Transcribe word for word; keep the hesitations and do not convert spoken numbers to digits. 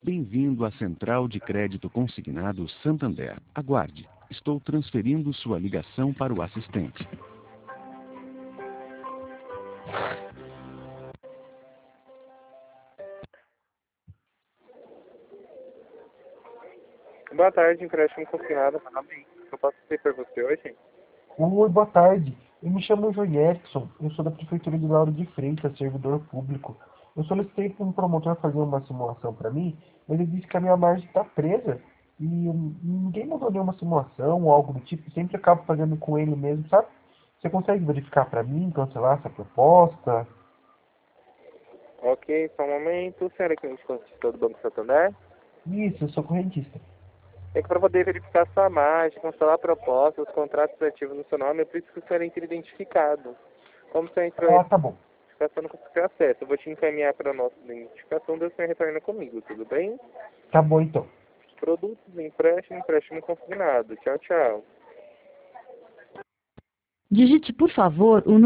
Bem-vindo à Central de Crédito Consignado Santander. Aguarde. Estou transferindo sua ligação para o assistente. Boa tarde, empréstimo consignado. Meu nome é Ito. Eu posso ser por você hoje? Oi, boa tarde. Eu me chamo João Erickson. Eu sou da Prefeitura de Lauro de Freitas, servidor público. Eu solicitei para um promotor fazer uma simulação para mim, mas ele disse que a minha margem está presa e hum, ninguém mandou nenhuma simulação ou algo do tipo. Sempre acabo fazendo com ele mesmo, sabe? Você consegue verificar para mim, cancelar essa proposta? Ok, só um momento. Senhora cliente consultor do Banco Santander. Isso, eu sou correntista. É que para poder verificar sua margem, cancelar a proposta, os contratos ativos no seu nome, é por isso que o senhor entra identificado. Como o senhor entrou em Ah, tá bom. identificação, não conseguiu acesso. Eu vou te encaminhar para a nossa identificação, daí o senhor retorna comigo, tudo bem? Tá bom então. Produtos, empréstimo, empréstimo consignado. Tchau, tchau. Digite, por favor, o